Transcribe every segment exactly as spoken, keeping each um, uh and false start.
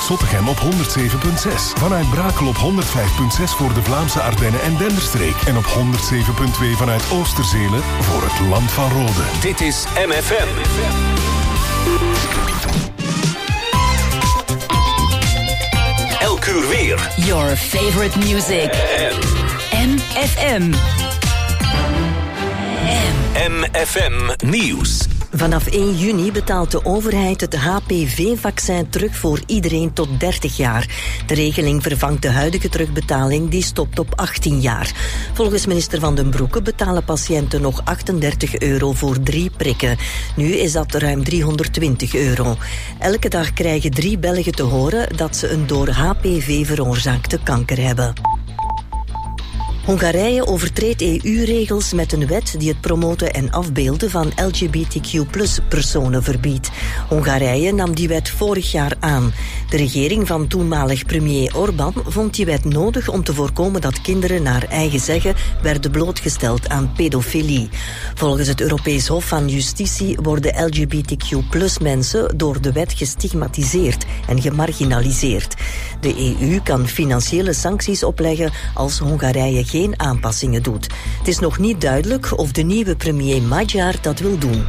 Zottegem op honderd zeven komma zes. Vanuit Brakel op honderd vijf komma zes voor de Vlaamse Ardennen en Denderstreek. En op honderd zeven komma twee vanuit Oosterzelen voor het Land van Rode. Dit is M F M. Elk uur weer. Your favorite music. M F M. M F M Nieuws. Vanaf één juni betaalt de overheid het H P V-vaccin terug voor iedereen tot dertig jaar. De regeling vervangt de huidige terugbetaling, die stopt op achttien jaar. Volgens minister Van den Broeke betalen patiënten nog achtendertig euro voor drie prikken. Nu is dat ruim driehonderdtwintig euro. Elke dag krijgen drie Belgen te horen dat ze een door H P V veroorzaakte kanker hebben. Hongarije overtreedt E U-regels met een wet die het promoten en afbeelden van L G B T Q plus personen verbiedt. Hongarije nam die wet vorig jaar aan. De regering van toenmalig premier Orbán vond die wet nodig om te voorkomen dat kinderen naar eigen zeggen werden blootgesteld aan pedofilie. Volgens het Europees Hof van Justitie worden L G B T Q plus mensen door de wet gestigmatiseerd en gemarginaliseerd. De E U kan financiële sancties opleggen als Hongarije geen geen aanpassingen doet. Het is nog niet duidelijk of de nieuwe premier Magyar dat wil doen.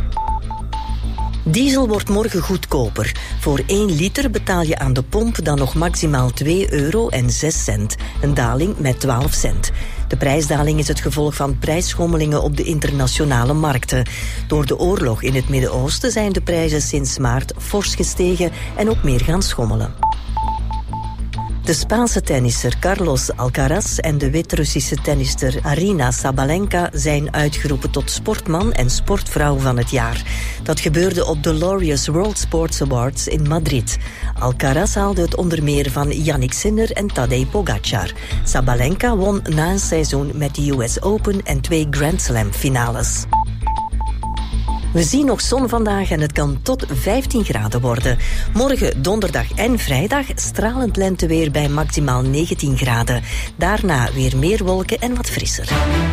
Diesel wordt morgen goedkoper. Voor één liter betaal je aan de pomp dan nog maximaal twee euro en zes cent. Een daling met twaalf cent. De prijsdaling is het gevolg van prijsschommelingen op de internationale markten. Door de oorlog in het Midden-Oosten zijn de prijzen sinds maart fors gestegen en ook meer gaan schommelen. De Spaanse tennisser Carlos Alcaraz en de Wit-Russische tennisster Aryna Sabalenka zijn uitgeroepen tot sportman en sportvrouw van het jaar. Dat gebeurde op de Laureus World Sports Awards in Madrid. Alcaraz haalde het onder meer van Yannick Sinner en Tadej Pogacar. Sabalenka won na een seizoen met de U S Open en twee Grand Slam finales. We zien nog zon vandaag en het kan tot vijftien graden worden. Morgen, donderdag en vrijdag stralend lenteweer bij maximaal negentien graden. Daarna weer meer wolken en wat frisser.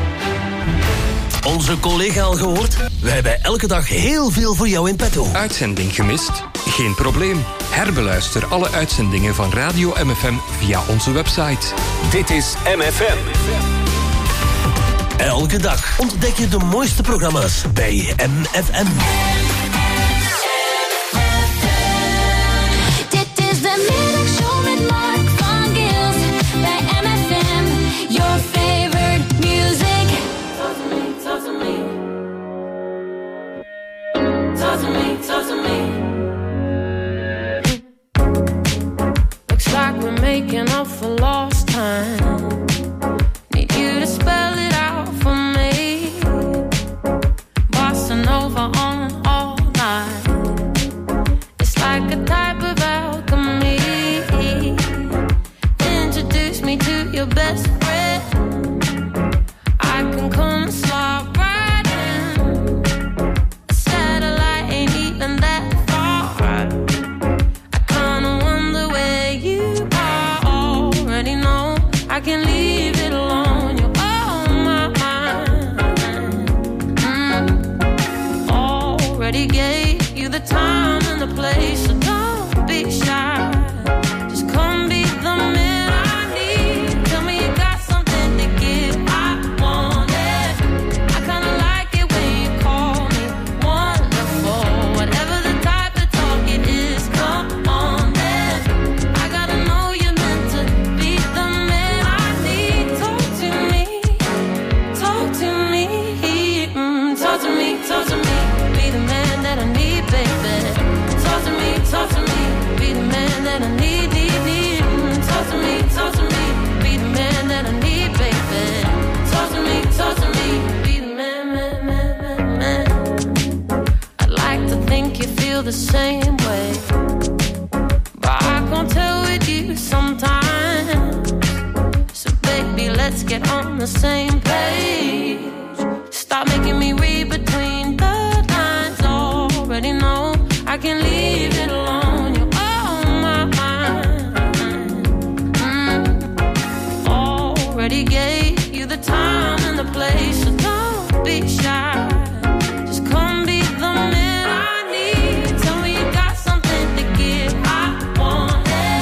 Onze collega al gehoord? We hebben elke dag heel veel voor jou in petto. Uitzending gemist? Geen probleem. Herbeluister alle uitzendingen van Radio M F M via onze website. Dit is M F M. Elke dag ontdek je de mooiste programma's bij M F M. Dit is de middagshow met Mark van Gils bij M F M. Your favorite music. Talk to me, talk to me. Talk to me, talk to me. Looks like we're making up for lost time. Need you to spell it out for me. Bossa Nova on all night. It's like a type of alchemy. Introduce me to your best friend. I can come and slide right in. A satellite ain't even that far. I kinda wonder where you are. Already know I can leave it alone. You're on my mind. Mm. Already gave you the time and the place, so don't be shy. Just come be the man I need. Tell me you got something to give. I want it. I kinda like it when you call me wonderful. Whatever the type of talk it is, come on then. I gotta know you're meant to be the man I need. Talk to me, talk to me, mm, talk to me, talk to me. Be the man that I need, baby. Talk to me, talk to me. Be the man that I need, need, need. Mm, talk to me, talk to me. Be the man that I need, baby. Talk to me, talk to me. Be the man, man, man, man, man. I'd like to think you feel the same way, but I can't tell with you sometimes. So baby, let's get on the same page. Stop making me read between the lines. Already know I can leave it alone. You're on my mind. Mm. Already gave you the time and the place, so don't be shy. Just come be the man I need. Tell me you got something to give. I want it.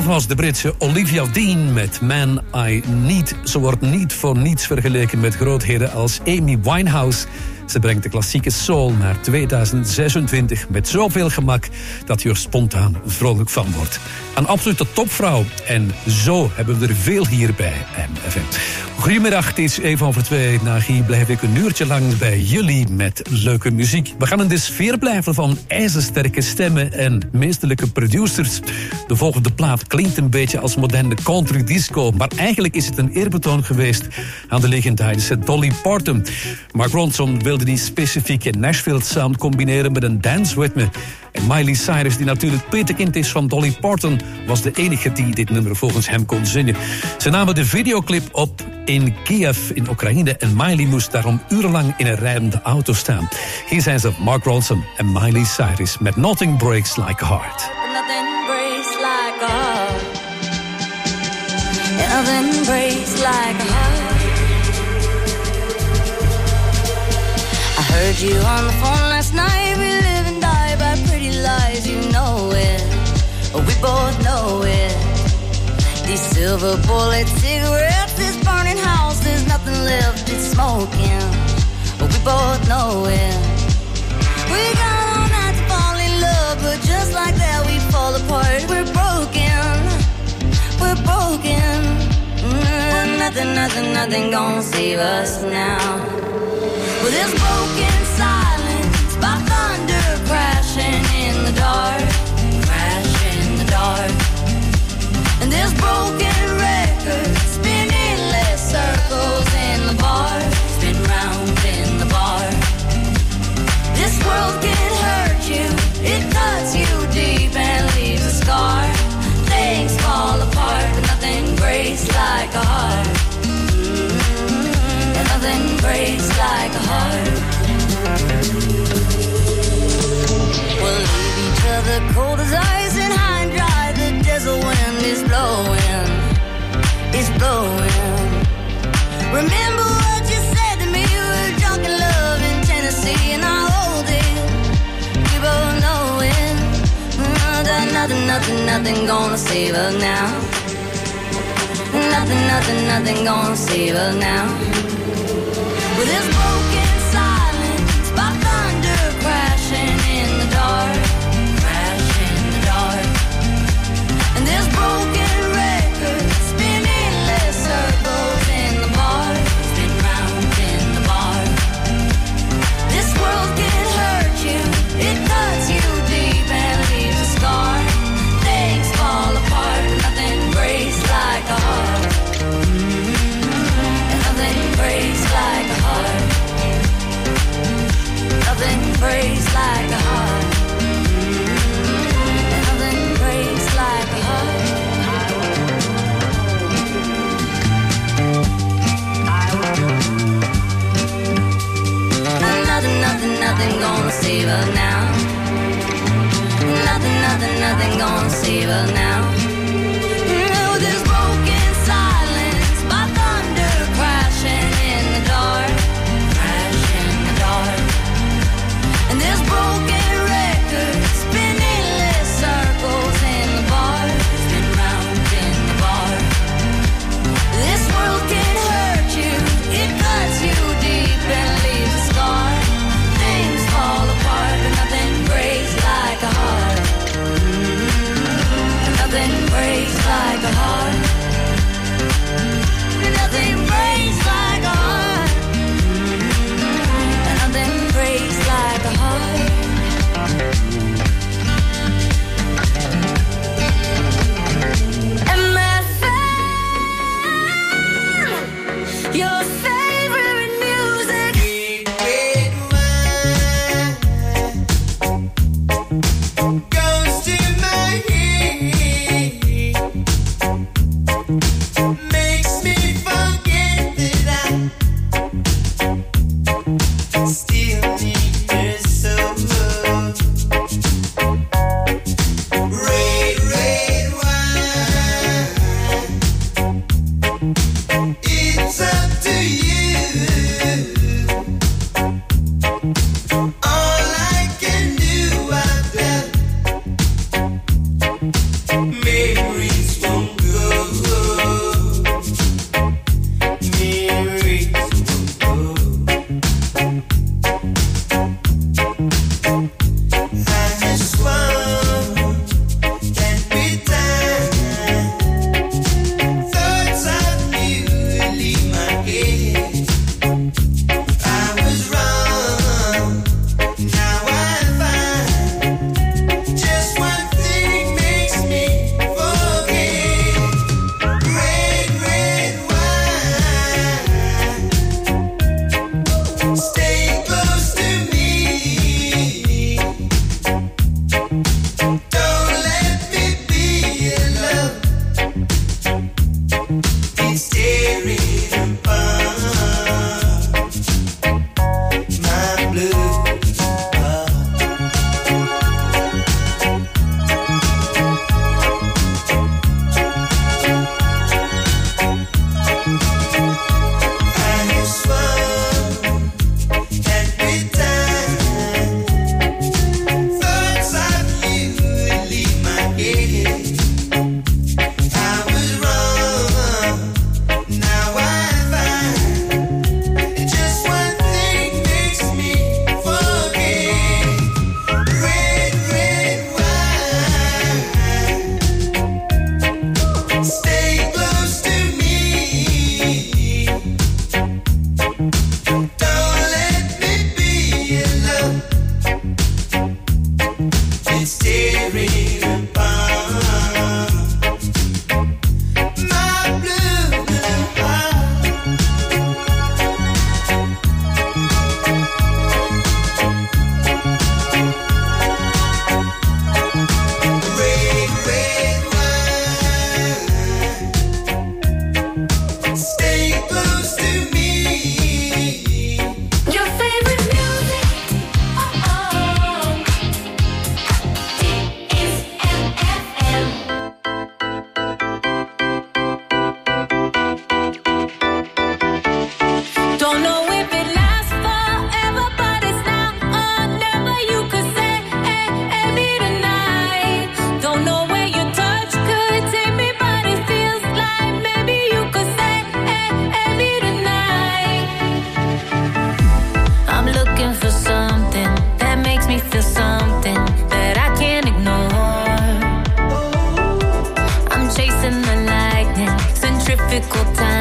was de Britse Olivia Dean met Man I Need. Ze wordt niet voor niets vergeleken met grootheden als Amy Winehouse. Ze brengt de klassieke soul naar tweeduizend zesentwintig met zoveel gemak dat je er spontaan vrolijk van wordt. Een absolute topvrouw. En zo hebben we er veel hier bij M F M. Goedemiddag, het is even over twee. Na Guy blijf ik een uurtje lang bij jullie met leuke muziek. We gaan in de sfeer blijven van ijzersterke stemmen en meesterlijke producers. De volgende plaat klinkt een beetje als moderne country disco, maar eigenlijk is het een eerbetoon geweest aan de legendarische Dolly Parton. Mark Ronson wilde die specifieke Nashville sound combineren met een dance ritme. En Miley Cyrus, die natuurlijk petekind is van Dolly Parton, was de enige die dit nummer volgens hem kon zingen. Ze namen de videoclip op in Kiev in Oekraïne en Miley moest daarom urenlang in een rijdende auto staan. Hier zijn ze, Mark Ronson en Miley Cyrus met Nothing Breaks Like a Heart. Nothing breaks like a heart. Nothing breaks like a heart. I heard you on the phone last night. We live and die by pretty lies. You know it, we both know it. These silver bullet cigarettes, this burning house, there's nothing left, it's smoking. We both know it. We got all night to fall in love, but just like that we fall apart. We're broken, we're broken. Mm, nothing, nothing, nothing gonna save us now. Well, this broken silence by thunder crashing in the dark, crash in the dark. And this broken record spinning less circles in the bar, spin round in the bar. This world can hurt you, it cuts you deep and leaves a scar. Things fall apart, but nothing breaks like a heart. Mm-hmm. And nothing breaks like a heart. We'll leave each other cold as ice and high and dry. The desert wind is blowing, it's blowing. Remember what you said to me, we were drunk in love in Tennessee, and I hold it, we both know it. Nothing, nothing, nothing, nothing gonna save us now. Nothing, nothing, nothing gonna save us now. With this broken silence by thunder crashing in the dark, crash in the dark. And this broken record spinning less circles in the bar, spin round in the bar. This world can hurt you, it cuts you deep and leaves a scar. Things fall apart, but nothing breaks like a heart. Mm-hmm. And nothing breaks like a heart. Nothing breaks like a heart. Mm-hmm. And nothing breaks like a heart. Nothing, nothing, nothing gonna save us now. Nothing, nothing, nothing gonna save us now. No, this broken silence by thunder crashing in the dark, crash in the dark. And this broken record spinning less circles in the bar, spin round in the bar. This world can hurt you, it cuts you deep and leaves a scar. Things fall apart, but nothing breaks like a heart. Mm-hmm. Nothing breaks like a heart. Nothing breaks like a heart. Mm-hmm. Nothing breaks like a heart. M F M, your favorite music. Goes to my head, makes me forget that I still need her so much. Red, red wine, it's up to you. All I can do, I've got memories.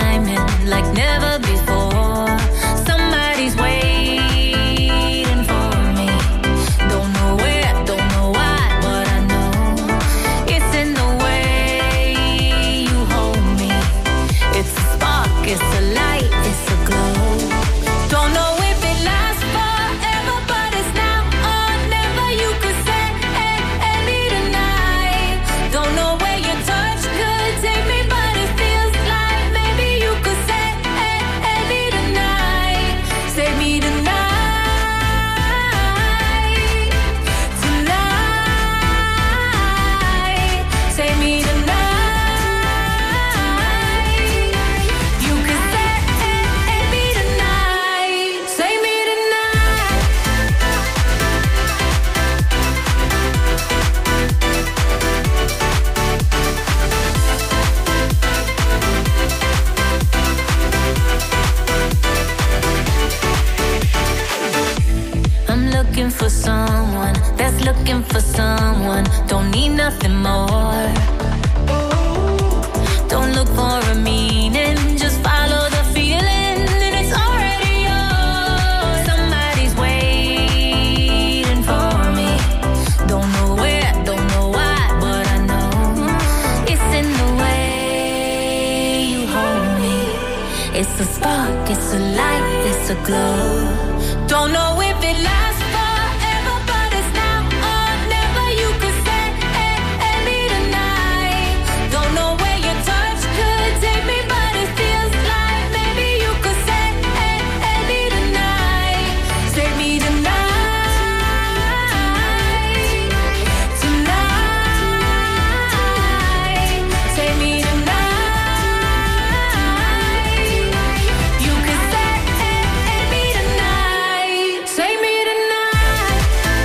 timing like never before. Somebody's waiting for me. Don't know where, don't know why, but I know it's in the way you hold me. It's a spark, it's a light, it's a glow. Don't know if it lasts forever, but it's now or never. You could say any tonight. Don't know where your touch could take me, but it feels like maybe you could say any tonight. Save me tonight, tonight. Save me tonight. You could say any tonight. Save me tonight. I'm looking for someone that's looking for someone. Don't need nothing more. Don't look for a meaning, just follow the feeling, and it's already yours. Somebody's waiting for me. Don't know where, don't know why, but I know it's in the way you hold me. It's a spark, it's a light, it's a glow. Don't know if it lasts forever, but it's now or never. You could say any tonight. Don't know where your touch could take me, but it feels like maybe you could say any tonight. Save me tonight, tonight. Save me tonight. You could say any tonight. Save me tonight.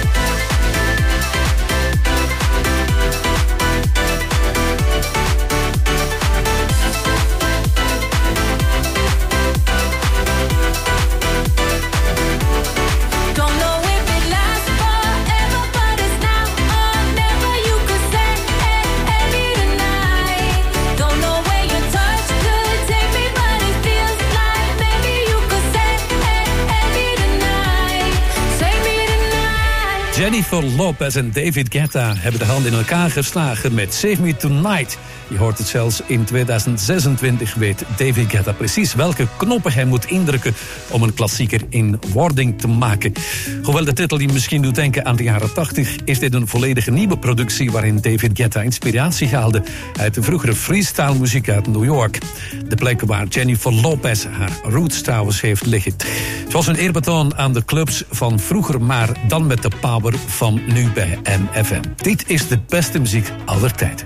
Don't know if it lasts forever, but it's now or never. You could say any tonight. Don't know where your touch could take me, but it feels like maybe you could say any tonight. Save me tonight. Jennifer Lopez en David Guetta hebben de hand in elkaar geslagen met Save Me Tonight. Je hoort het zelfs in tweeduizend zesentwintig weet David Guetta precies welke knoppen hij moet indrukken om een klassieker in wording te maken. Hoewel de titel die misschien doet denken aan de jaren tachtig, is dit een volledige nieuwe productie waarin David Guetta inspiratie haalde uit de vroegere freestyle muziek uit New York. De plek waar Jennifer Lopez haar roots trouwens heeft liggen. Het was een eerbetoon aan de clubs van vroeger, maar dan met de power van nu bij M F M. Dit is de beste muziek aller tijden.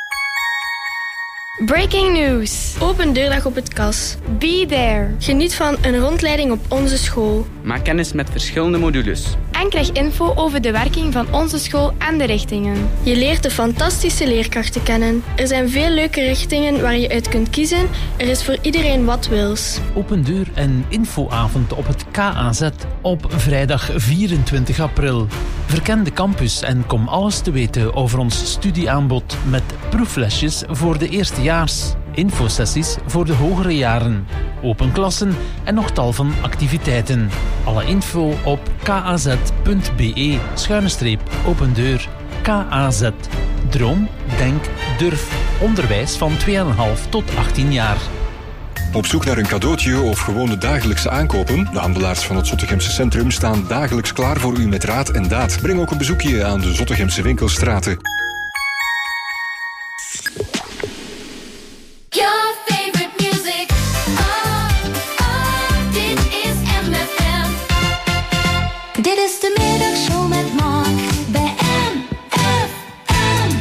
Breaking news. Open deurdag op het Kas. Be there. Geniet van een rondleiding op onze school. Maak kennis met verschillende modules. En krijg info over de werking van onze school en de richtingen. Je leert de fantastische leerkrachten kennen. Er zijn veel leuke richtingen waar je uit kunt kiezen. Er is voor iedereen wat wils. Open deur en infoavond op het K A Z op vrijdag vierentwintig april. Verken de campus en kom alles te weten over ons studieaanbod met proeflesjes voor de eerstejaars, infosessies voor de hogere jaren, open klassen en nog tal van activiteiten. Alle info op kaz.be schuine streep open deur. K A Z. Droom, denk, durf. Onderwijs van twee komma vijf tot achttien jaar. Op zoek naar een cadeautje of gewone dagelijkse aankopen? De handelaars van het Zottegemse Centrum staan dagelijks klaar voor u met raad en daad. Breng ook een bezoekje aan de Zottegemse winkelstraten. Your favorite music. Oh, oh, dit is M F M. Dit is de middagshow met Mark bij M F M.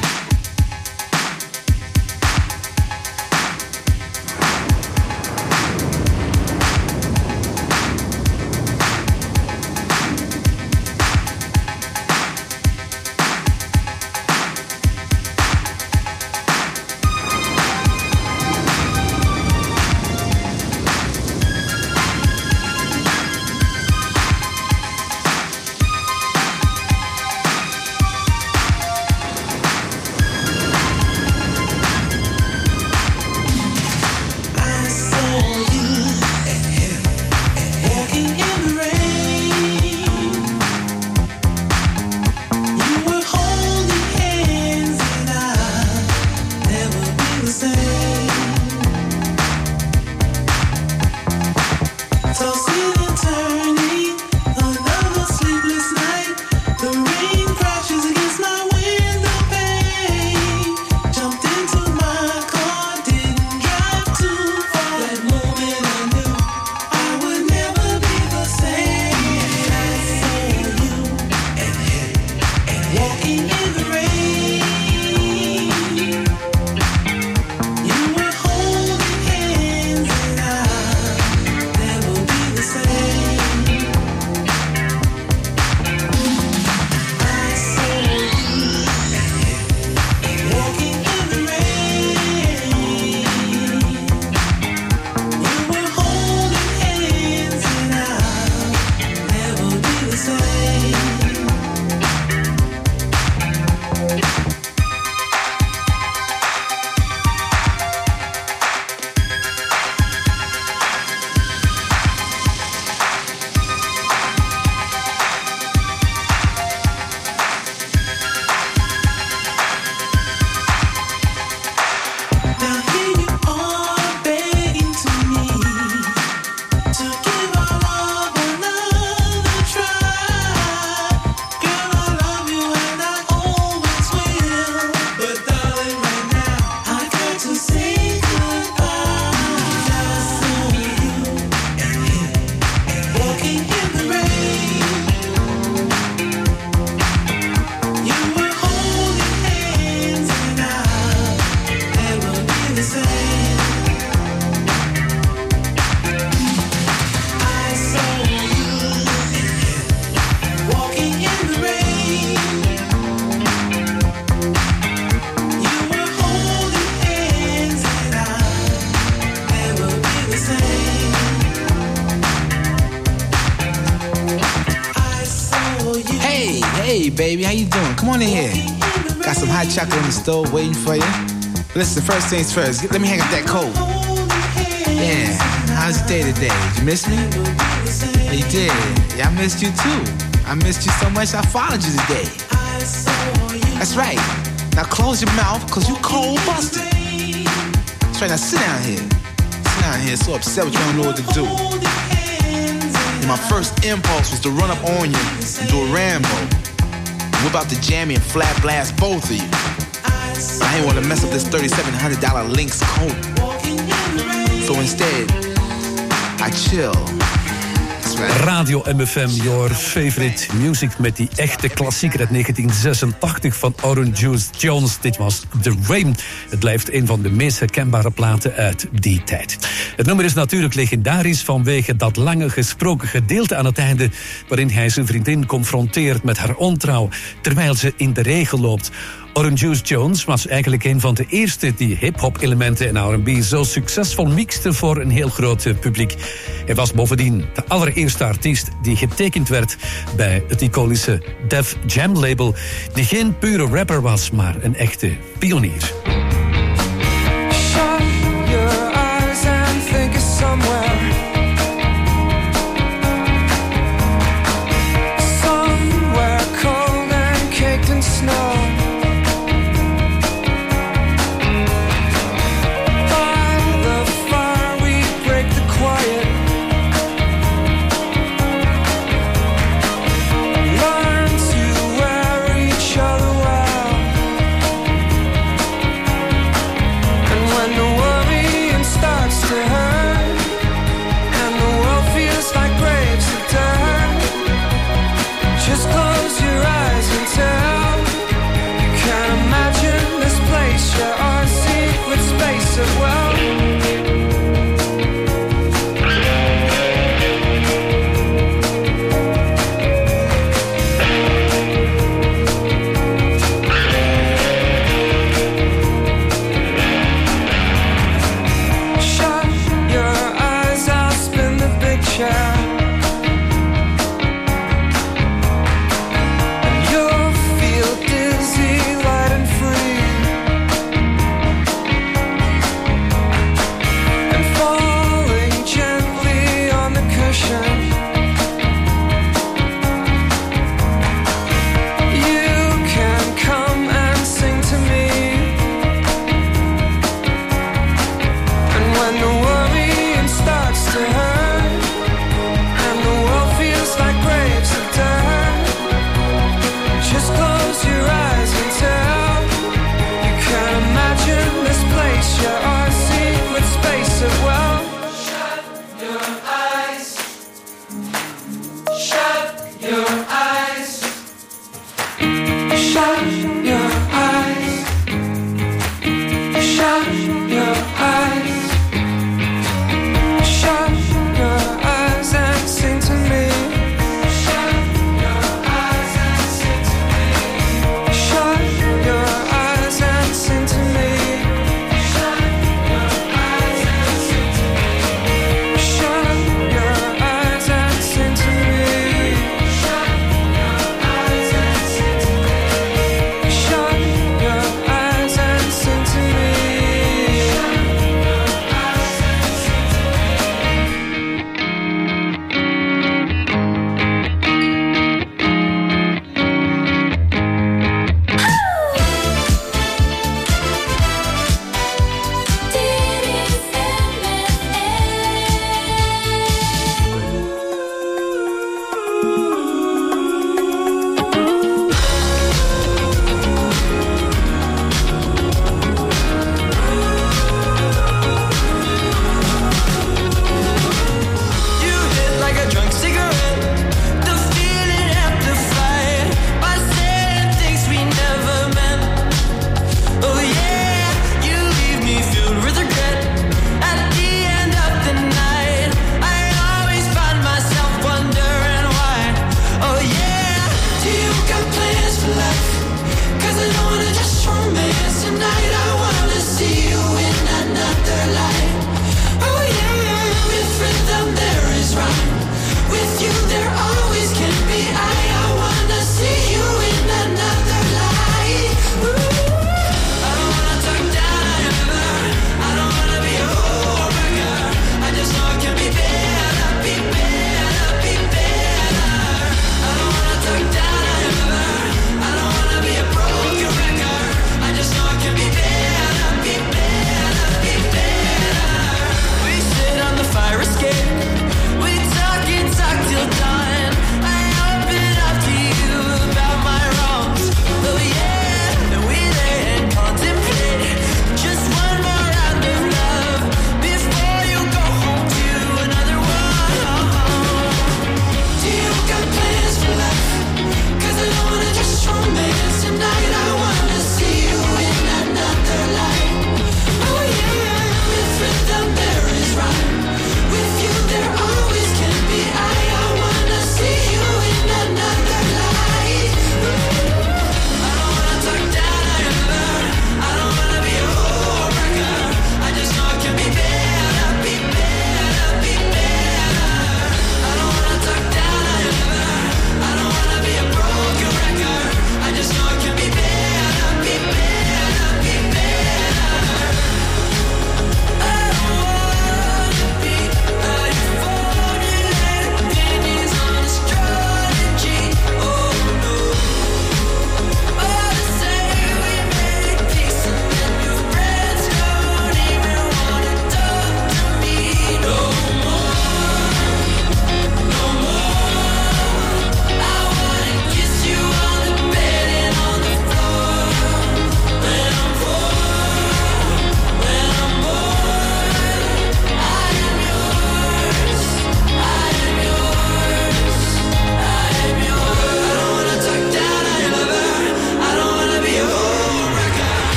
Hey, baby, how you doing? Come on in here. Got some hot chocolate in the stove waiting for you. Listen, first things first, let me hang up that coat. Yeah, how's your day today? Did you miss me? Yeah, you did. Yeah, I missed you too. I missed you so much I followed you today. That's right. Now close your mouth, cause you cold busted. That's right, now sit down here. Sit down here, so upset with you, I don't know what to do. And my first impulse was to run up on you and do a Rambo. Whip out the jammy and flat blast both of you. I ain't wanna mess up this thirty-seven hundred dollars Lynx coat. So instead, I chill. Radio M F M, your favorite music met die echte klassieker uit negentien zesentachtig van Orange Juice Jones. Dit was The Rain. Het blijft een van de meest herkenbare platen uit die tijd. Het nummer is natuurlijk legendarisch vanwege dat lange gesproken gedeelte aan het einde, waarin hij zijn vriendin confronteert met haar ontrouw terwijl ze in de regen loopt. Orange Juice Jones was eigenlijk een van de eerste die hip-hop elementen en R en B zo succesvol mixte voor een heel groot publiek. Hij was bovendien de allereerste artiest die getekend werd bij het iconische Def Jam label, die geen pure rapper was, maar een echte pionier. Learn to wear each other well.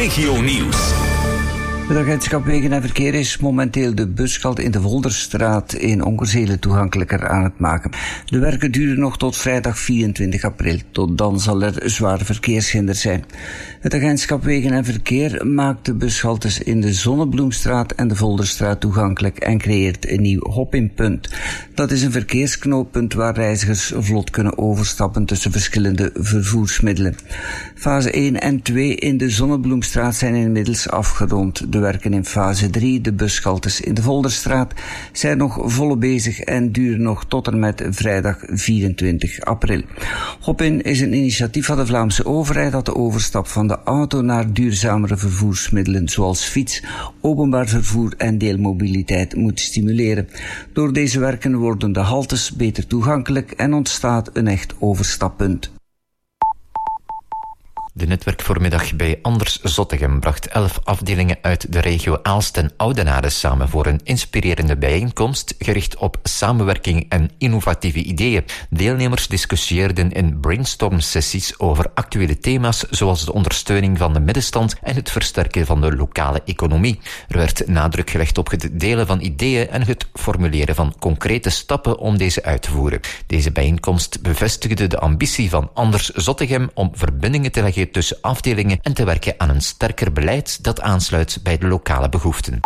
Regionieuws. Het agentschap Wegen en Verkeer is momenteel de buskant in de Volderstraat in Onkerzelen toegankelijker aan het maken. De werken duren nog tot vrijdag vierentwintig april. Tot dan zal er zwaar verkeershinder zijn. Het agentschap Wegen en Verkeer maakt de bushaltes in de Zonnebloemstraat en de Volderstraat toegankelijk en creëert een nieuw hop-in-punt. Dat is een verkeersknooppunt waar reizigers vlot kunnen overstappen tussen verschillende vervoersmiddelen. Fase één en twee in de Zonnebloemstraat zijn inmiddels afgerond. De werken in fase drie, de bushaltes in de Volderstraat, zijn nog volop bezig en duren nog tot en met vrijdag vierentwintig april. Hop-in is een initiatief van de Vlaamse overheid dat de overstap van de auto naar duurzamere vervoersmiddelen zoals fiets, openbaar vervoer en deelmobiliteit moet stimuleren. Door deze werken worden de haltes beter toegankelijk en ontstaat een echt overstappunt. De netwerkvoormiddag bij Anders Zottegem bracht elf afdelingen uit de regio Aalst en Oudenaarde samen voor een inspirerende bijeenkomst gericht op samenwerking en innovatieve ideeën. Deelnemers discussieerden in brainstorm-sessies over actuele thema's zoals de ondersteuning van de middenstand en het versterken van de lokale economie. Er werd nadruk gelegd op het delen van ideeën en het formuleren van concrete stappen om deze uit te voeren. Deze bijeenkomst bevestigde de ambitie van Anders Zottegem om verbindingen te leggen tussen afdelingen en te werken aan een sterker beleid dat aansluit bij de lokale behoeften.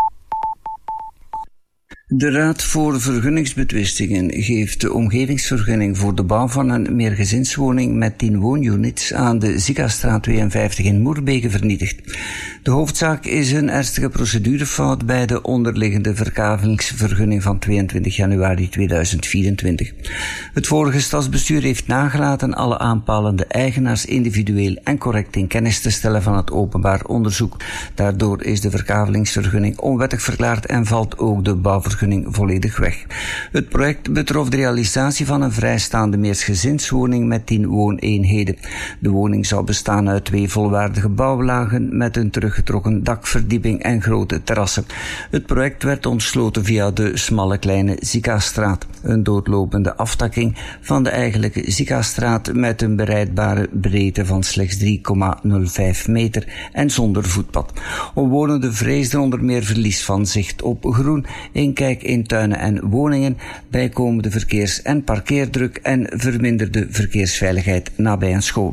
De Raad voor Vergunningsbetwistingen geeft de omgevingsvergunning voor de bouw van een meergezinswoning met tien woonunits aan de Zikastraat tweeënvijftig in Moerbeke vernietigd. De hoofdzaak is een ernstige procedurefout bij de onderliggende verkavelingsvergunning van tweeëntwintig januari tweeduizend vierentwintig. Het vorige stadsbestuur heeft nagelaten alle aanpalende eigenaars individueel en correct in kennis te stellen van het openbaar onderzoek. Daardoor is de verkavelingsvergunning onwettig verklaard en valt ook de bouwvergunning volledig weg. Het project betrof de realisatie van een vrijstaande meersgezinswoning met tien wooneenheden. De woning zou bestaan uit twee volwaardige bouwlagen met een teruggetrokken dakverdieping en grote terrassen. Het project werd ontsloten via de smalle kleine Zikastraat, een doodlopende aftakking van de eigenlijke Zikastraat met een bereidbare breedte van slechts drie komma nul vijf meter en zonder voetpad. Omwonenden vreesden onder meer verlies van zicht op groen, inkijk in tuinen en woningen, bijkomende verkeers- en parkeerdruk en verminderde verkeersveiligheid nabij een school.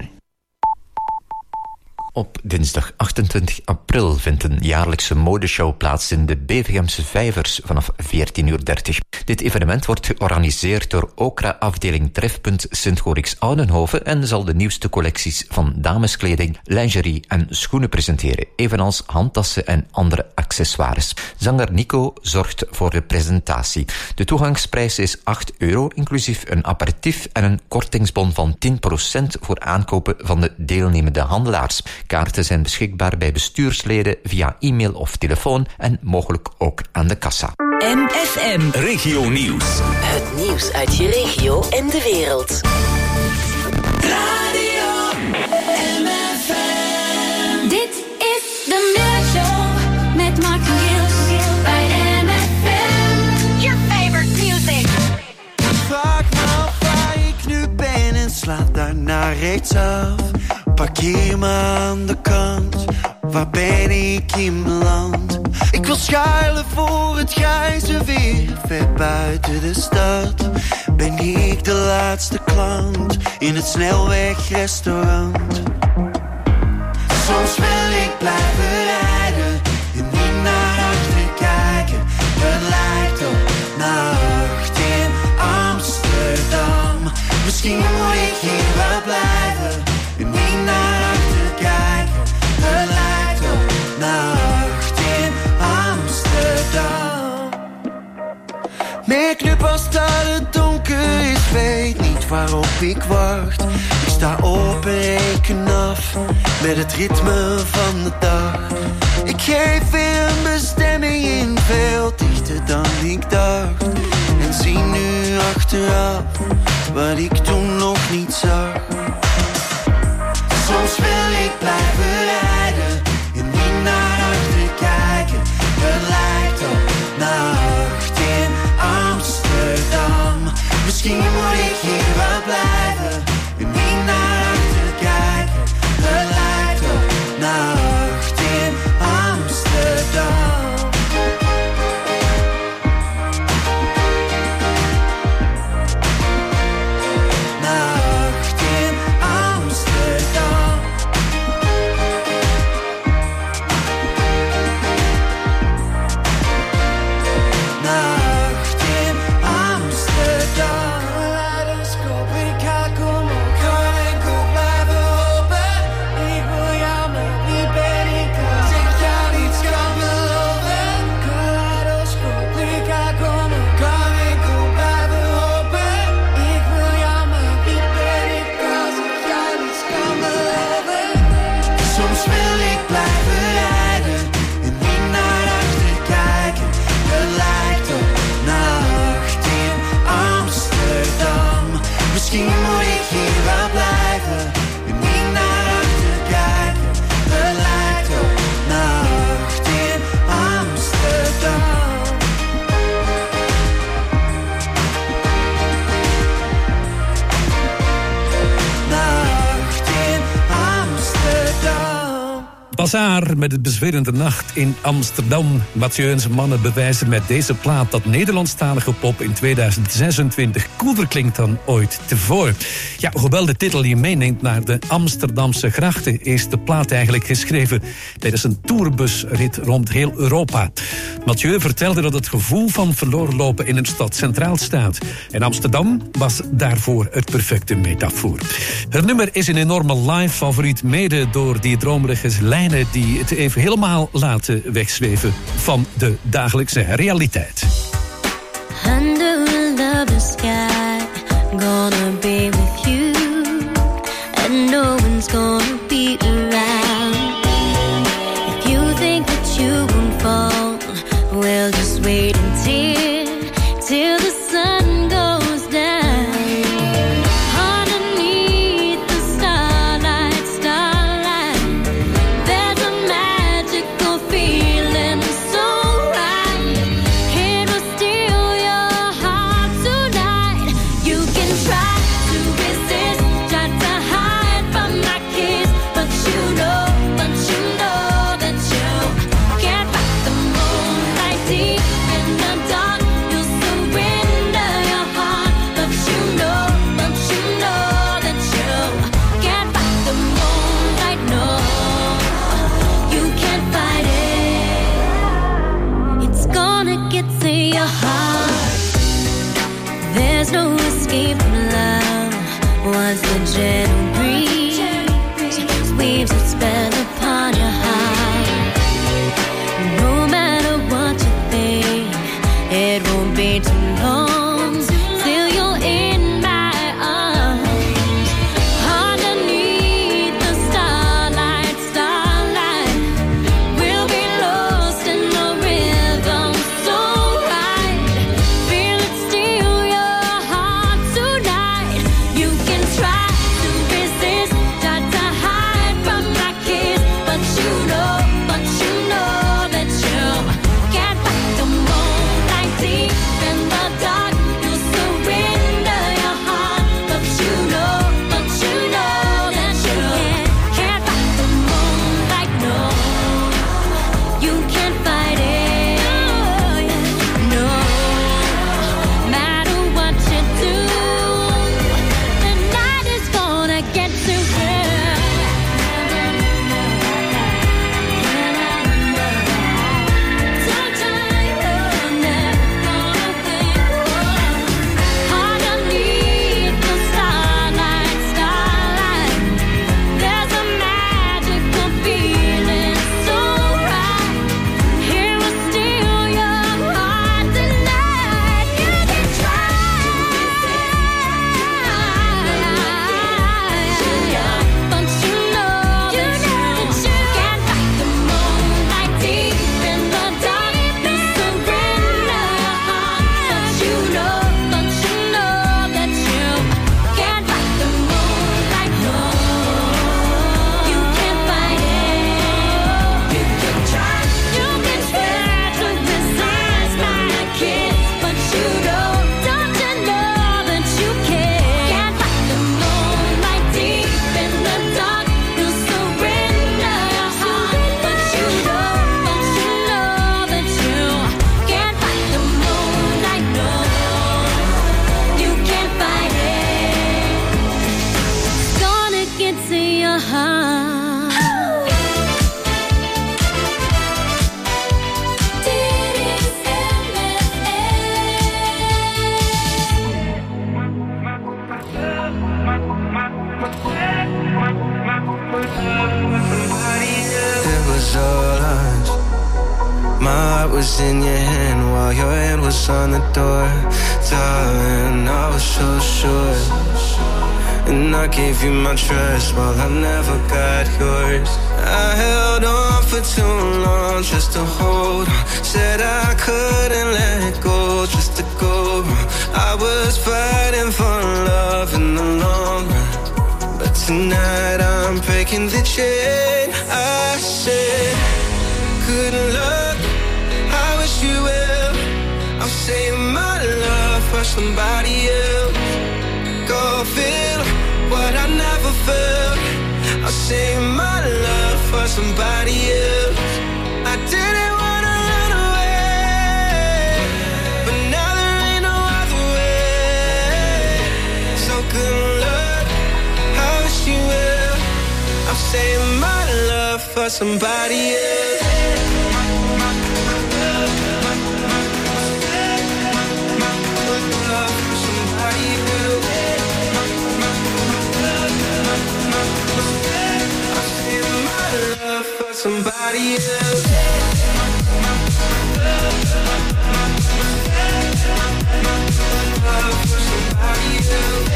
Op dinsdag achtentwintig april vindt een jaarlijkse modeshow plaats in de Bevegemse Vijvers vanaf veertien uur dertig. Dit evenement wordt georganiseerd door Okra-afdeling Trefpunt Sint-Gorix Oudenhoven en zal de nieuwste collecties van dameskleding, lingerie en schoenen presenteren, evenals handtassen en andere accessoires. Zanger Nico zorgt voor de presentatie. De toegangsprijs is acht euro, inclusief een aperitief en een kortingsbon van tien procent voor aankopen van de deelnemende handelaars. Kaarten zijn beschikbaar bij bestuursleden via e-mail of telefoon en mogelijk ook aan de kassa. M F M Regionieuws. Het nieuws uit je regio en de wereld. Radio M F M. Dit is de Middagshow met Mark van Gils bij M F M. Your favorite music. Vraag me waar ik nu ben en slaat daarna rechtsaf. Parkeer me aan de kant, waar ben ik in mijn land? Ik wil schuilen voor het grijze weer, ver buiten de stad. Ben ik de laatste klant in het snelwegrestaurant? Soms wil ik blijven rijden en niet naar achter kijken. Het lijkt op nacht in Amsterdam. Misschien moet ik hier wel blijven en niet naar achter kijken. Het lijkt op nacht in Amsterdam. Merk nu pas dat het donker is, weet niet waarop ik wacht. Ik sta op en reken af met het ritme van de dag. Ik geef weer een bestemming in, veel dichter dan ik dacht. En zie nu achteraf wat ik toen nog niet zag. Soms wil ik blijven rijden en niet naar achter kijken. Het lijkt op nacht in Amsterdam. Misschien moet ik hier wel blijven en niet naar achter kijken. Het lijkt op nacht in Bazaar met het bezwerende nacht in Amsterdam. Mathieu en zijn mannen bewijzen met deze plaat dat Nederlandstalige pop in tweeduizend zesentwintig cooler klinkt dan ooit tevoren. Ja, hoewel de titel je meeneemt naar de Amsterdamse grachten, is de plaat eigenlijk geschreven tijdens een tourbusrit rond heel Europa. Mathieu vertelde dat het gevoel van verloren lopen in een stad centraal staat. En Amsterdam was daarvoor het perfecte metafoor. Het nummer is een enorme live favoriet, mede door die dromerige lijnen die het even helemaal laten wegzweven van de dagelijkse realiteit. Under a lover's sky, gonna be with you, and no one's gonna be around. If you think that you won't fall, well, just wait until, till the sun goes down. There's no escape from love. Once the gentle breeze weaves its spell upon your heart, no matter what you think, it won't be too long till you're in my arms. Underneath the starlight, starlight, we'll be lost in the rhythm so right. Feel it steal your heart tonight. You can try to resist, try to hide from my kiss, but you know, but you know that you can't fight the moonlight deep in the dark. You'll surrender your heart, but you know, but you know that you can't fight the moonlight. No, you can't fight it. No, matter what you do, the night is gonna get to you. Underneath the starlight, starlight, there's a magical feeling so right. Here will steal your heart tonight. You can try, but you know that you can't fight the moonlight deep in the dark. You surrender your heart, but you know, but you know that you can't fight the moonlight. No, you can't fight it. You can try, you can try to resist my kiss, but you know, don't you know that you can't fight the moonlight deep in the dark. You surrender your heart, but you know, but you know that you can't fight the moonlight. No, you can't fight it. It's gonna get to your heart. It was all us. My heart was in your hand while your hand was on the door. Darling, I was so sure. And I gave you my trust while I never got yours. I held on for too long just to hold on. Said I couldn't let go just to go. I was fighting for love in the long run, but tonight I'm breaking the chain. I said, good luck, I wish you well. I'm saving my love for somebody else. Go feel what I never felt. I'll save my love for for somebody else. I didn't wanna run away, but now there ain't no other way. So good luck, I wish you well. I'm saying my love for somebody else. Somebody else. Love for somebody else.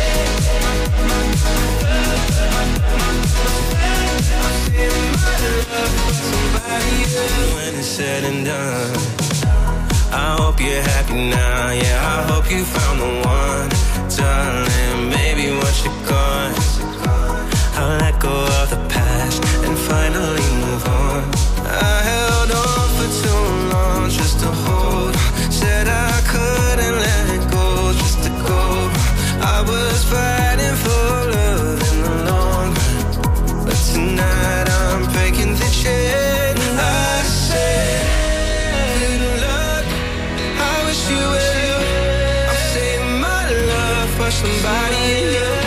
I'm saying my love for somebody else. When it's said and done, I hope you're happy now. Yeah, I hope you found the one, darling. Maybe once you're gone, I'll let go of the past and finally move on. I held on for too long just to hold. Said I couldn't let it go just to go. I was fighting for love in the long run, but tonight I'm breaking the chain. I said, good luck, I wish you well. I'm saying my love for somebody else.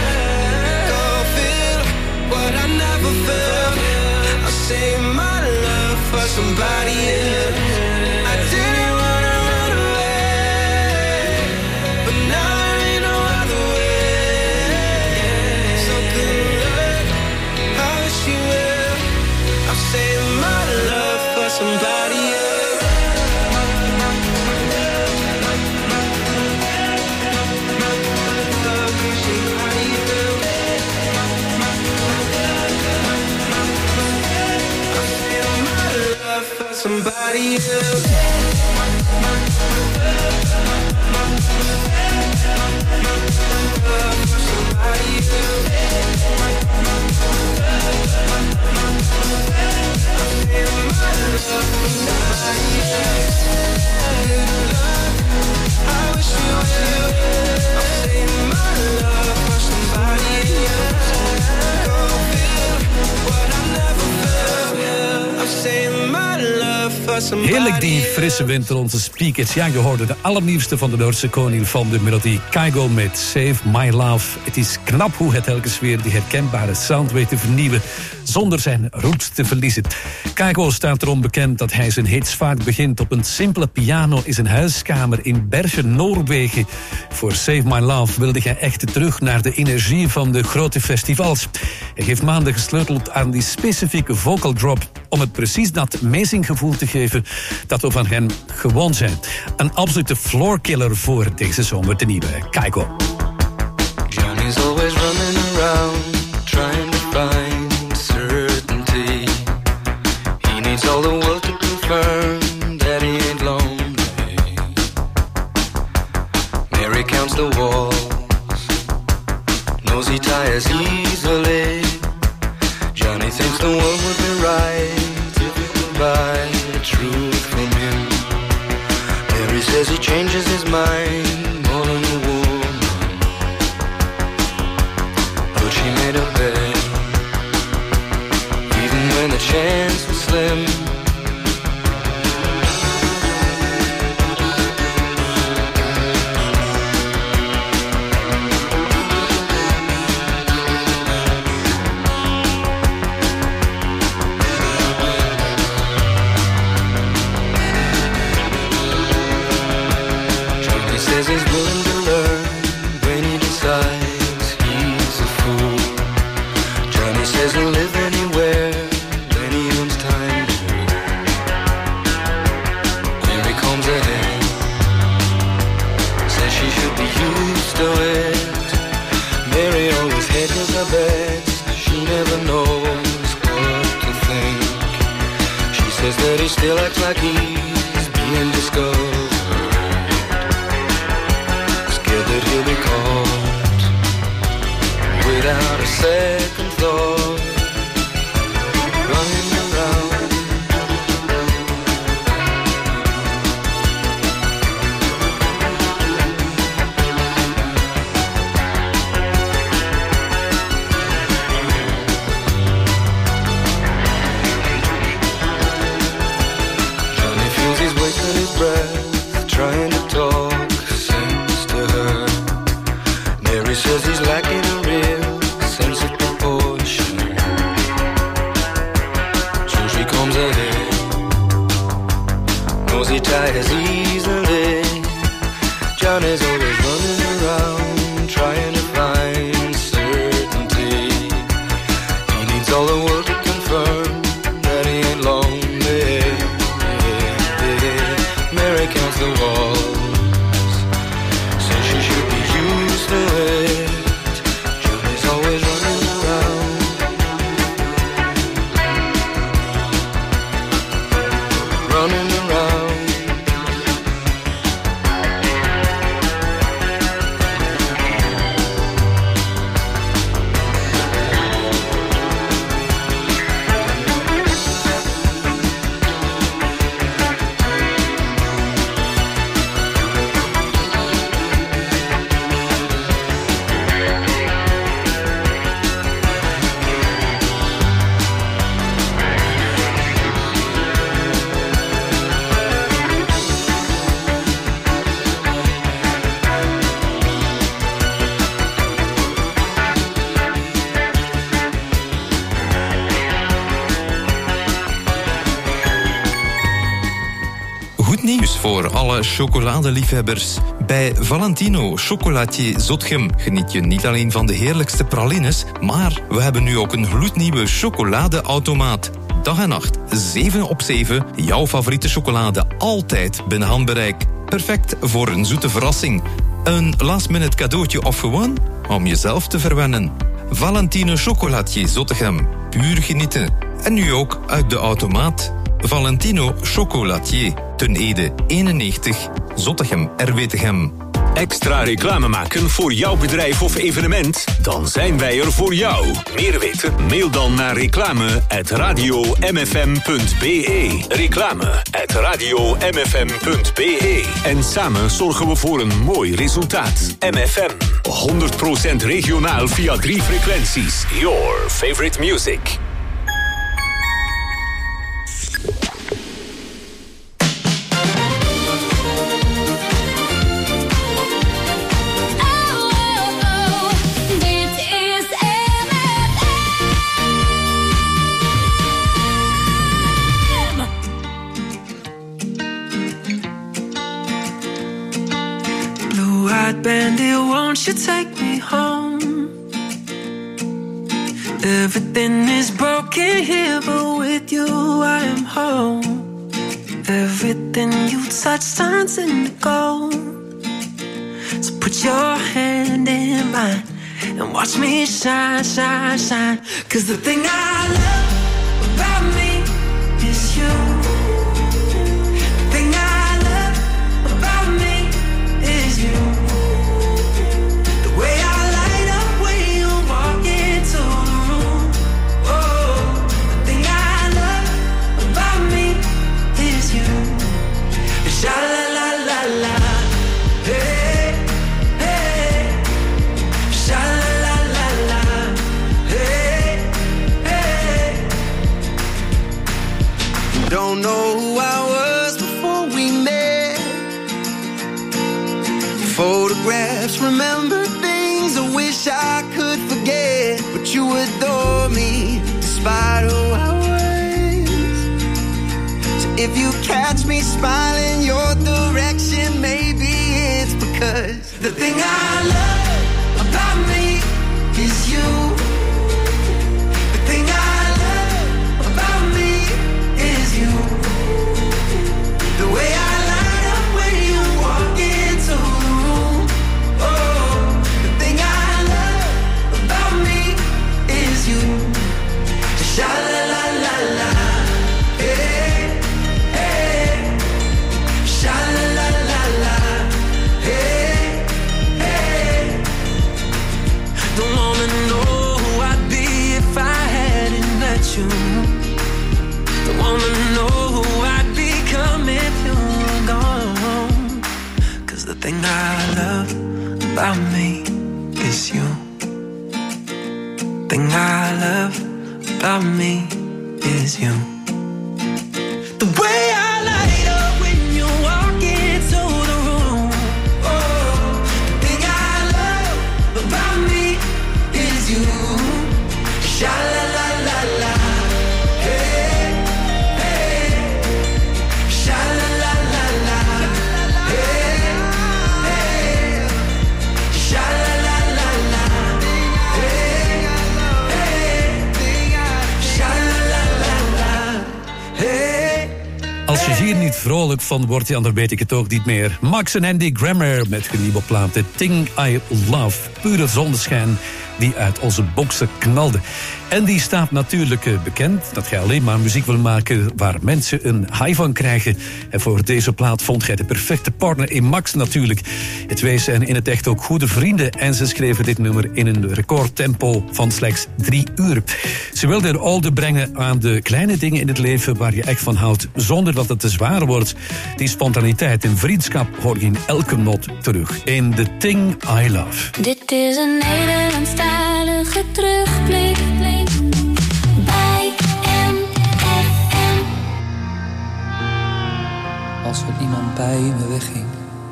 What I never felt, I say my love for somebody else. I didn't wanna run away, but now there ain't no other way. So good luck, I wish you well. I'm saying my love for somebody else. Love for somebody else. For somebody else. Love for somebody else. I'm saying my love for somebody else. Good luck, I wish you well. I'm saying my love for somebody else. Go feel what I never felt. I'm saying my love for somebody. Heerlijk die frisse wind in onze speakers. Ja, je hoorde de allernieuwste van de Noordse koning van de melodie, Kygo met Save My Love. Het is knap hoe het telkens weer die herkenbare sound weet te vernieuwen zonder zijn roots te verliezen. Kygo staat erom bekend dat hij zijn hits vaak begint op een simpele piano in zijn huiskamer in Bergen, Noorwegen. Voor Save My Love wilde hij echt terug naar de energie van de grote festivals. Hij heeft maanden gesleuteld aan die specifieke vocal drop om het precies dat amazing gevoel te geven dat we van hem gewoon zijn. Een absolute floorkiller voor deze zomer, de nieuwe Kygo. Johnny's always running around trying to find certainty. He needs all the world to confirm that he ain't lonely. Mary counts the walls, knows he tires easily. Johnny thinks the world would be right if he could buy the truth from him. Mary says he changes his mind more than a woman, but she made a bet, even when the chance was slim. Says he's willing to learn when he decides he's a fool. Johnny says he'll live anywhere when he owns time to. Mary combs ahead, says she should be used to it. Mary always hedges her bets, she never knows what to think. She says that he still acts like he's being discovered, that he'll be caught without a second thought, running around. storms ahead. Knows he tires easily. Johnny's always running around trying to find certainty. He needs all the world to confirm that he ain't lonely. Mary counts the walls, says she should be used to it. Johnny's always running around, running around. Voor alle chocoladeliefhebbers. Bij Valentino Chocolatier Zotgem geniet je niet alleen van de heerlijkste pralines, maar we hebben nu ook een gloednieuwe chocoladeautomaat. Dag en nacht, zeven op zeven, jouw favoriete chocolade altijd binnen handbereik. Perfect voor een zoete verrassing. Een last-minute cadeautje of gewoon om jezelf te verwennen. Valentino Chocolatier Zottegem, puur genieten. En nu ook uit de automaat. Valentino Chocolatier, Ten Ede eenennegentig, Zottegem, R W Tegem. Extra reclame maken voor jouw bedrijf of evenement? Dan zijn wij er voor jou. Meer weten? Mail dan naar reclame at radio m f m punt b e. Reclame at radio m f m punt b e. En samen zorgen we voor een mooi resultaat. M F M, honderd procent regionaal via drie frequenties. Your favorite music. Bandit, won't you take me home? Everything is broken here, but with you I am home. Everything you touch turns into gold. So put your hand in mine and watch me shine, shine, shine. 'Cause the thing I love about me is you. The thing I love about me is you. Way I light up when you walk into the room. Oh, the thing I love about me is you. Sha la la la la, hey hey. Sha la la la la, hey hey. Don't know who I was before we met. Photographs, remember things I wish I could forget, but you adore me despite who I was. So if you catch me smiling your direction, maybe it's because the thing I love about me is you. The thing I love about me is you. The way I light up when you walk into the room. Sha la la la la, hey hey. Sha la la la la, hey hey. Don't wanna know who I'd be if I hadn't met you. Don't wanna know who I'd become if you were gone. 'Cause the thing I love about me is you. Thing I love about me is you. The way I light up when you walk into the room. Oh, the thing I love about me is you. Sha la la la la, hey hier niet vrolijk van wordt, ja, dan weet ik het ook niet meer. Max en Andy Grammer met hun nieuwe plaat The Thing I Love. Pure zonneschijn die uit onze boksen knalde. En die staat natuurlijk uh, bekend dat jij alleen maar muziek wil maken waar mensen een high van krijgen. En voor deze plaat vond jij de perfecte partner in Max natuurlijk. Het twee zijn in het echt ook goede vrienden en ze schreven dit nummer in een recordtempo van slechts drie uur. Ze wilden er ode brengen aan de kleine dingen in het leven waar je echt van houdt, zonder dat het te zwaar wordt. Die spontaniteit en vriendschap hoor je in elke not terug. In The Thing I Love. Dit is een Nederlandstalige terugblik bij M F M. Als er iemand bij me wegging,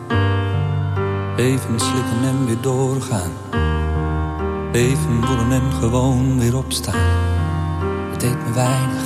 even slikken en weer doorgaan. Even voelen en gewoon weer opstaan. Het deed me weinig,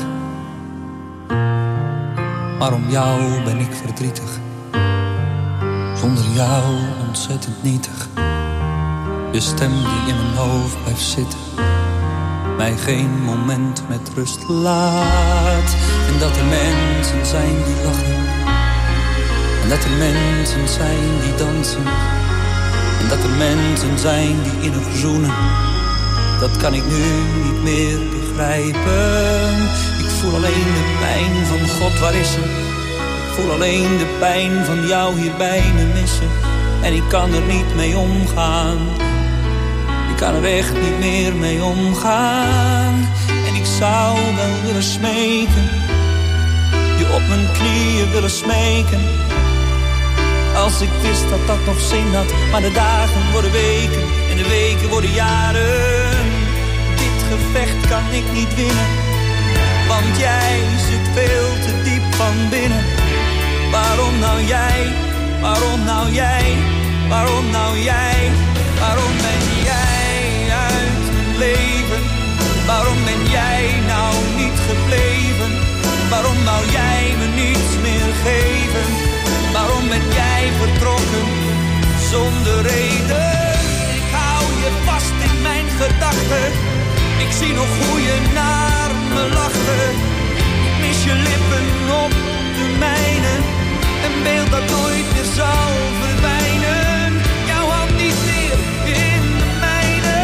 maar om jou ben ik verdrietig. Zonder jou ontzettend nietig. Je stem die in mijn hoofd blijft zitten, mij geen moment met rust laat. En dat er mensen zijn die lachen, en dat er mensen zijn die dansen, en dat er mensen zijn die innig zoenen. Dat kan ik nu niet meer begrijpen. Ik voel alleen de pijn van God, waar is ze? Ik voel alleen de pijn van jou hier bij me missen. En ik kan er niet mee omgaan. Ik kan er echt niet meer mee omgaan. En ik zou wel willen smeken, je op mijn knieën willen smeken. Als ik wist dat dat nog zin had. Maar de dagen worden weken en de weken worden jaren. Dit gevecht kan ik niet winnen, want jij zit veel te diep van binnen. Waarom nou jij, waarom nou jij, waarom nou jij, waarom ben jij uit mijn leven? Waarom ben jij nou niet gebleven? Waarom nou jij me niets meer geven? Waarom ben jij vertrokken zonder reden? Ik hou je vast in mijn gedachten. Ik zie nog hoe je naar me lachte. Ik mis je lippen op de mijne. Een beeld dat nooit meer zal verdwijnen. Jouw hand niet meer in de mijne.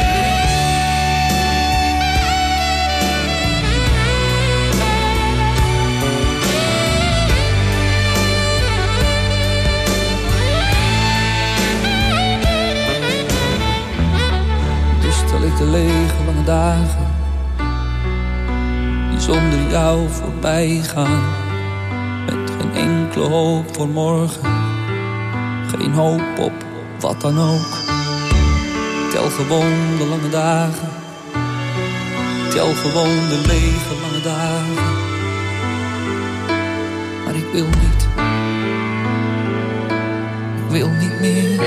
Dus stel ik de lege lange dagen die zonder jou voorbij gaan. Geen enkele hoop voor morgen, geen hoop op wat dan ook. Tel gewoon de lange dagen, tel gewoon de lege lange dagen. Maar ik wil niet, ik wil niet meer.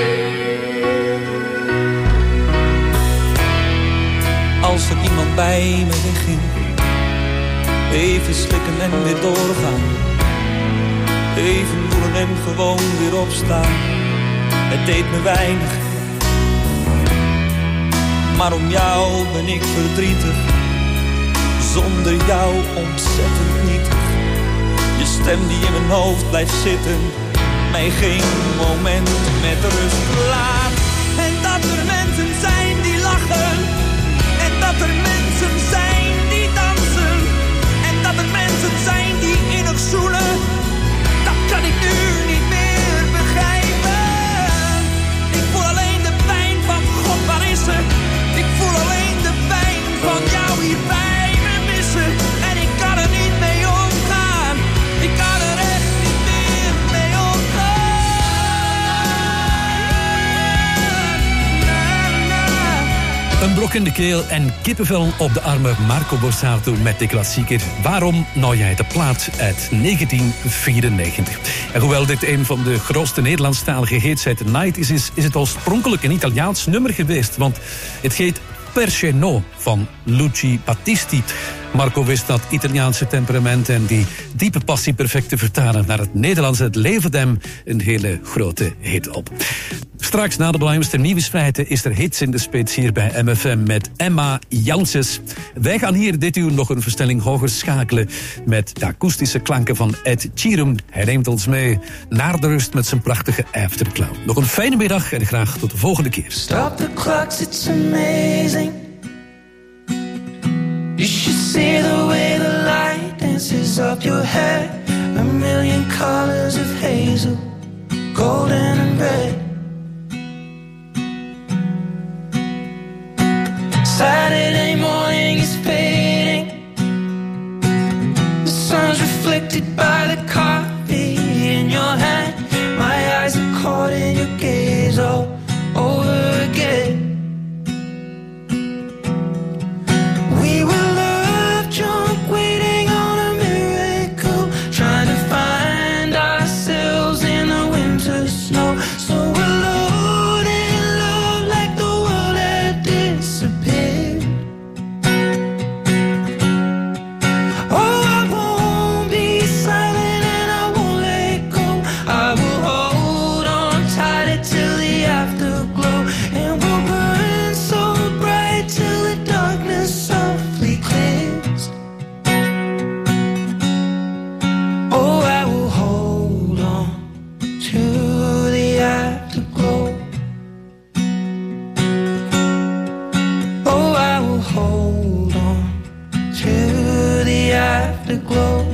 Als er iemand bij me wegging, even slikken en weer doorgaan. Even voelen en gewoon weer opstaan. Het deed me weinig, maar om jou ben ik verdrietig. Zonder jou ontzettend nietig. Je stem die in mijn hoofd blijft zitten, mij geen moment met rust laat. En dat er mensen zijn die lachen, en dat er mensen zijn die dansen, en dat er mensen zijn die innig zoenen. Dat kan ik nu niet meer begrijpen. Ik voel alleen de pijn van God, waar is ze? Ik voel alleen de pijn van jou hier bij me missen. En ik kan er niet mee omgaan. Ik kan er echt niet meer mee omgaan. Een brok in de keel en kippenvel op de armen. Marco Borsato met de klassieker Waarom nou jij, de plaat uit negentien vierennegentig. En hoewel dit een van de grootste Nederlandstalige hits uit de nineties is, is het oorspronkelijk een Italiaans nummer geweest. Want het heet Perché van Luci Battisti. Marco wist dat Italiaanse temperament en die diepe passie perfect te vertalen naar het Nederlands. Het leverde hem een hele grote hit op. Straks na de belangrijkste nieuwsfeiten is er hits in de spits hier bij M F M met Emma Janssens. Wij gaan hier dit uur nog een versnelling hoger schakelen met de akoestische klanken van Ed Sheeran. Hij neemt ons mee naar de rust met zijn prachtige Aftercloud. Nog een fijne middag en graag tot de volgende keer. Stop the clocks, it's amazing. You should see the way the light dances up your hair. A million colors of hazel, golden and red. Saturday morning is fading. The sun's reflected by the coffee in your hand. My eyes are caught in your gaze all over again. We were love drunk, waiting on a miracle, trying to find ourselves in the winter snow. So alone in love, like the world had disappeared. Oh, I won't be silent and I won't let go. I will hold on tight till the afterglow, and we'll burn so bright till the darkness softly clears. Oh, I will hold on to the afterglow. Oh, I will hold on to the afterglow.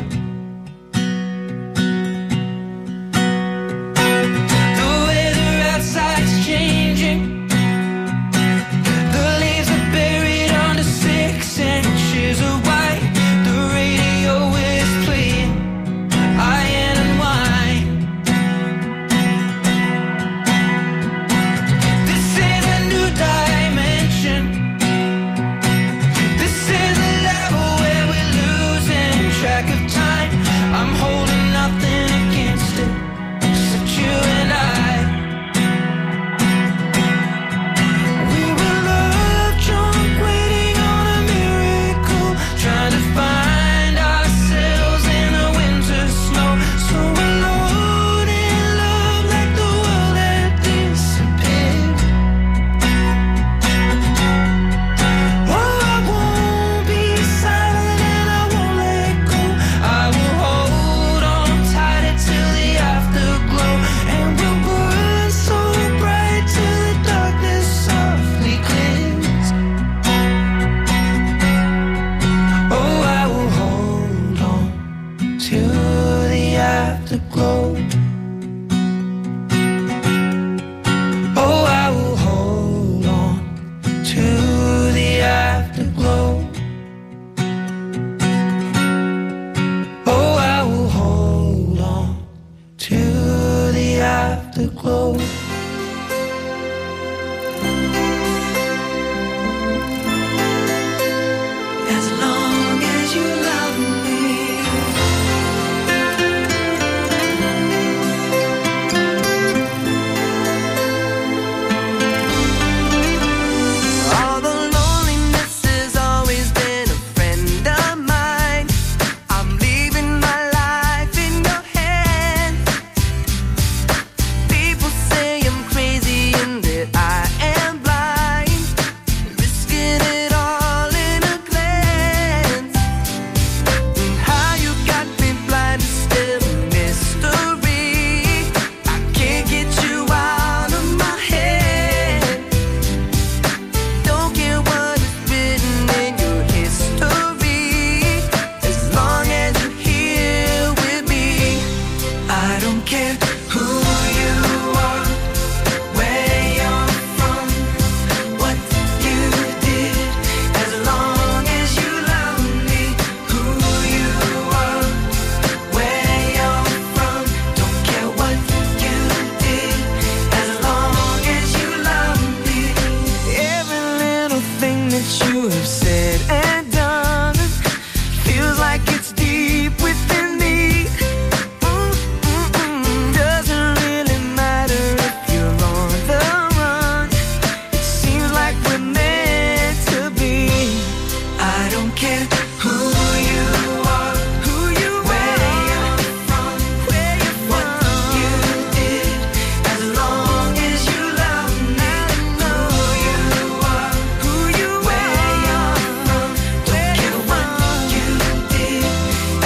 The weather outside's changing. The leaves are buried under six inches of white. The radio is playing iron and wine. This is a new dimension. This is a level where we're losing track of time. I'm holding nothing against it, except you and I. We were love drunk, waiting on a miracle, trying to find ourselves in the winter snow. So alone in love, like the world had disappeared. Oh, I won't be silent and I won't let go. I will hold on tight till the afterglow, and we'll burn so bright till the darkness softly clears. Oh, I will hold on to the afterglow. Oh, I will hold on to the afterglow. Oh, I will hold on to the afterglow.